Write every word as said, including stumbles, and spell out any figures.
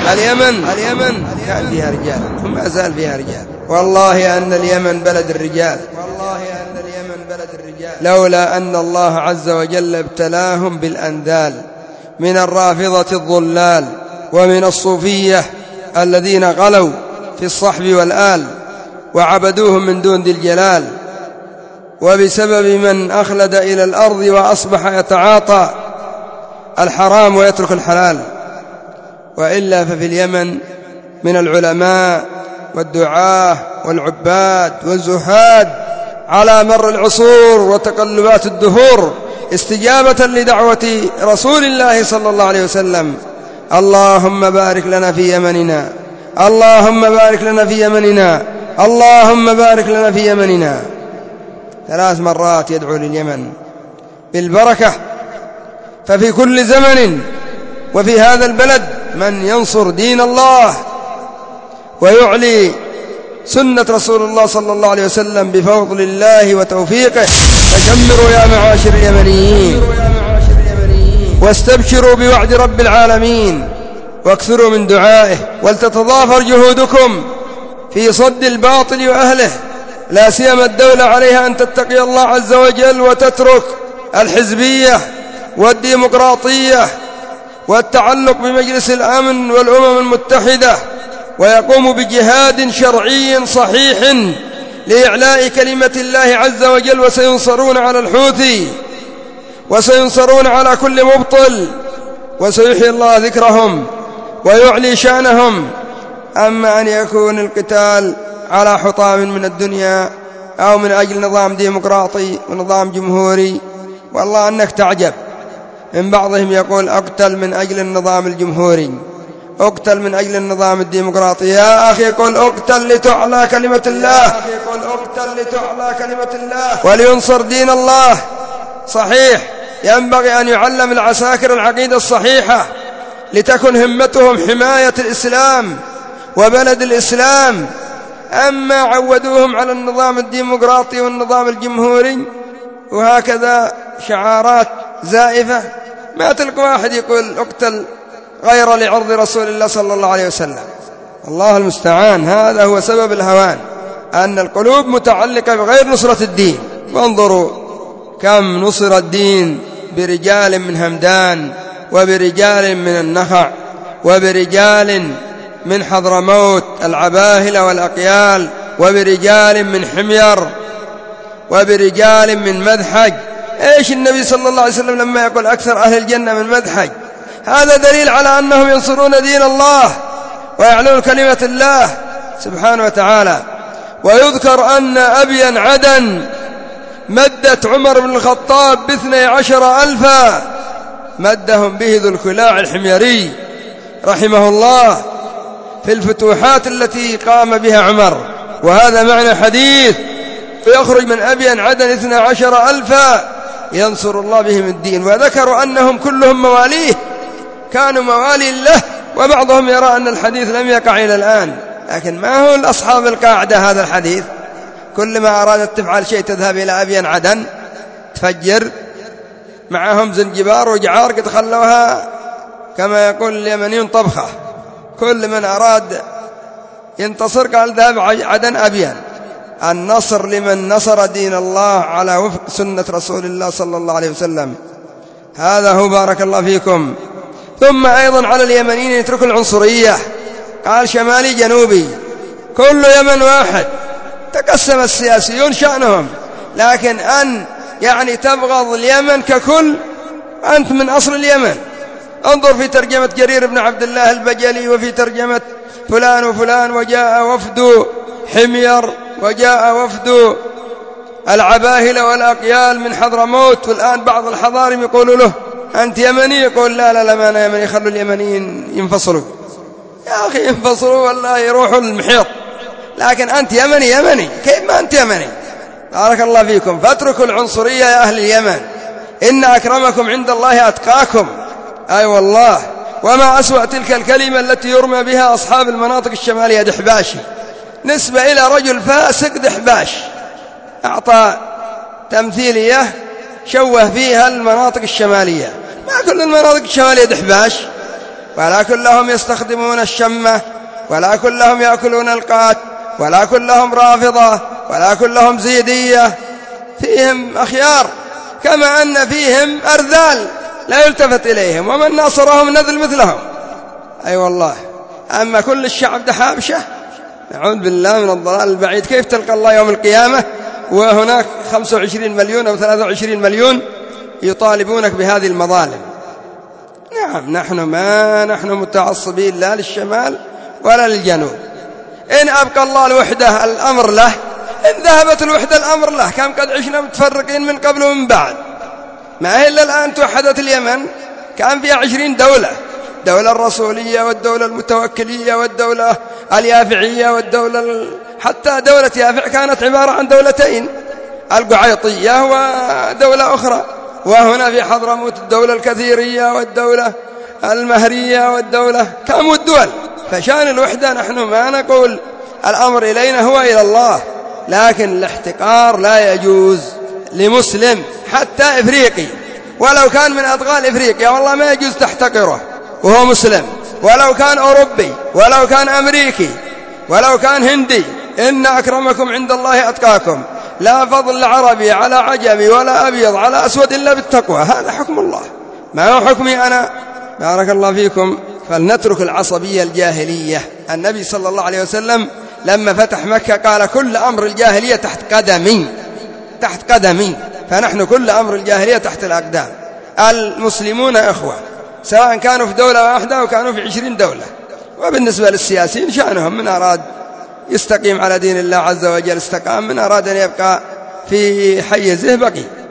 اليمن اليمن كان فيها رجال وما زال فيها رجال. والله أن اليمن بلد الرجال، والله أن اليمن بلد الرجال، لولا أن الله عز وجل ابتلاهم بالأندال من الرافضة الضلال ومن الصوفية الذين غلوا في الصحب والآل وعبدوهم من دون ذي الجلال، وبسبب من أخلد إلى الأرض وأصبح يتعاطى الحرام ويترك الحلال. وإلا ففي اليمن من العلماء والدعاة والعباد والزهاد على مر العصور وتقلبات الدهور استجابة لدعوة رسول الله صلى الله عليه وسلم. اللهم بارك لنا في يمننا، اللهم بارك لنا في يمننا، اللهم بارك لنا في يمننا. ثلاث مرات يدعو لليمن بالبركة. ففي كل زمن وفي هذا البلد من ينصر دين الله ويعلي سنة رسول الله صلى الله عليه وسلم بفضل الله وتوفيقه. فشمروا يا معاشر اليمنيين واستبشروا بوعد رب العالمين واكثروا من دعائه، ولتتضافر جهودكم في صد الباطل وأهله، لا سيما الدولة عليها أن تتقي الله عز وجل وتترك الحزبية والديمقراطية والتعلق بمجلس الأمن والأمم المتحدة، ويقوم بجهاد شرعي صحيح لإعلاء كلمة الله عز وجل. وسينصرون على الحوثي وسينصرون على كل مبطل، وسيحيي الله ذكرهم ويعلي شأنهم. أما أن يكون القتال على حطام من الدنيا أو من أجل نظام ديمقراطي ونظام جمهوري، والله أنك تعجب من بعضهم يقول أقتل من أجل النظام الجمهوري، أقتل من أجل النظام الديمقراطي. يا أخي قل أقتل لتعلى كلمة الله، ولينصر دين الله. صحيح ينبغي أن يعلم العساكر العقيدة الصحيحة لتكن همتهم حماية الإسلام وبلد الإسلام. أما عودوهم على النظام الديمقراطي والنظام الجمهوري وهكذا شعارات زائفة، ما تلقى واحد يقول اقتل غير لعرض رسول الله صلى الله عليه وسلم. الله المستعان. هذا هو سبب الهوان، أن القلوب متعلقة بغير نصرة الدين. وانظروا كم نصر الدين برجال من همدان، وبرجال من النخع، وبرجال من حضرموت العباهلة والأقيال، وبرجال من حمير، وبرجال من مذحج. إيش النبي صلى الله عليه وسلم لما يقول أكثر أهل الجنة من مذحج؟ هذا دليل على أنهم ينصرون دين الله ويعلون كلمة الله سبحانه وتعالى. ويذكر أن أبيا عدن مدت عمر بن الخطاب باثني عشر ألفا، مدهم به ذو الكلاع الحميري رحمه الله في الفتوحات التي قام بها عمر. وهذا معنى حديث فيخرج من أبيا عدن اثني عشر ألفا ينصر الله بهم الدين. وذكروا أنهم كلهم مواليه، كانوا موالي له. وبعضهم يرى أن الحديث لم يقع إلى الآن، لكن ما هو الأصحاب القاعدة هذا الحديث؟ كل ما أرادت تفعل شيء تذهب إلى أبيا عدن تفجر معهم زنجبار وجعار قد خلوها كما يقول اليمنيون طبخة. كل من أراد ينتصر قال ذهب عدن أبيا. النصر لمن نصر دين الله على وفق سنة رسول الله صلى الله عليه وسلم. هذا هو بارك الله فيكم. ثم أيضا على اليمنيين يتركوا العنصرية، قال شمالي جنوبي، كل يمن واحد، تقسم السياسيون شأنهم، لكن أن يعني تبغض اليمن ككل، أنت من أصل اليمن. انظر في ترجمة جرير بن عبد الله البجلي، وفي ترجمة فلان وفلان، وجاء وفد حمير، وجاء وفد العباهلة والأقيال من حضرموت. والآن بعض الحضارم يقولوا له أنت يمني، يقول لا لا لا ما أنا يمني، خلوا اليمنيين ينفصلوا. يا أخي ينفصلوا والله يروحوا المحيط، لكن أنت يمني يمني كيف ما أنت يمني؟ بارك الله فيكم. فاتركوا العنصرية يا أهل اليمن، إن أكرمكم عند الله أتقاكم. أي أيوة والله. وما أسوأ تلك الكلمة التي يرمى بها أصحاب المناطق الشمالية، دحباشي، نسبة إلى رجل فاسق دحباش، أعطى تمثيلية شوه فيها المناطق الشمالية. ما كل المناطق الشمالية دحباش، ولا كلهم يستخدمون الشمة، ولا كلهم يأكلون القات، ولا كلهم رافضة، ولا كلهم زيدية، فيهم أخيار كما أن فيهم أرذال لا يلتفت إليهم، ومن ناصرهم نذل مثلهم. أي أيوة والله. أما كل الشعب دحابشة، نعوذ بالله من الضلال البعيد. كيف تلقى الله يوم القيامة وهناك خمسة وعشرين مليون أو ثلاثة وعشرين مليون يطالبونك بهذه المظالم؟ نعم، نحن ما نحن متعصبين لا للشمال ولا للجنوب. إن أبقى الله الوحدة الأمر له، إن ذهبت الوحدة الأمر له. كم قد عشنا متفرقين من قبل ومن بعد، ما هي إلا الآن توحدت اليمن، كان فيها عشرين دولة، الدولة الرسولية والدولة المتوكلية والدولة اليافعية والدولة حتى دولة يافع كانت عبارة عن دولتين، القعيطية ودولة أخرى. وهنا في حضرموت الدولة الكثيرية والدولة المهرية والدولة كم الدول. فشان الوحدة نحن ما نقول الأمر إلينا، هو إلى الله، لكن الاحتقار لا يجوز لمسلم حتى إفريقي، ولو كان من أدغال إفريقيا والله ما يجوز تحتقره وهو مسلم، ولو كان أوروبي، ولو كان أمريكي، ولو كان هندي. إن أكرمكم عند الله أتقاكم، لا فضل عربي على عجمي ولا أبيض على أسود إلا بالتقوى. هذا حكم الله، ما هو حكمي أنا. بارك الله فيكم. فلنترك العصبية الجاهلية. النبي صلى الله عليه وسلم لما فتح مكة قال كل أمر الجاهلية تحت قدمي، تحت قدمي. فنحن كل أمر الجاهلية تحت الأقدام. المسلمون إخوة، سواء كانوا في دولة واحدة أو كانوا في عشرين دولة. وبالنسبة للسياسيين شأنهم، من أراد يستقيم على دين الله عز وجل استقام، من أراد أن يبقى في حيزه بقي.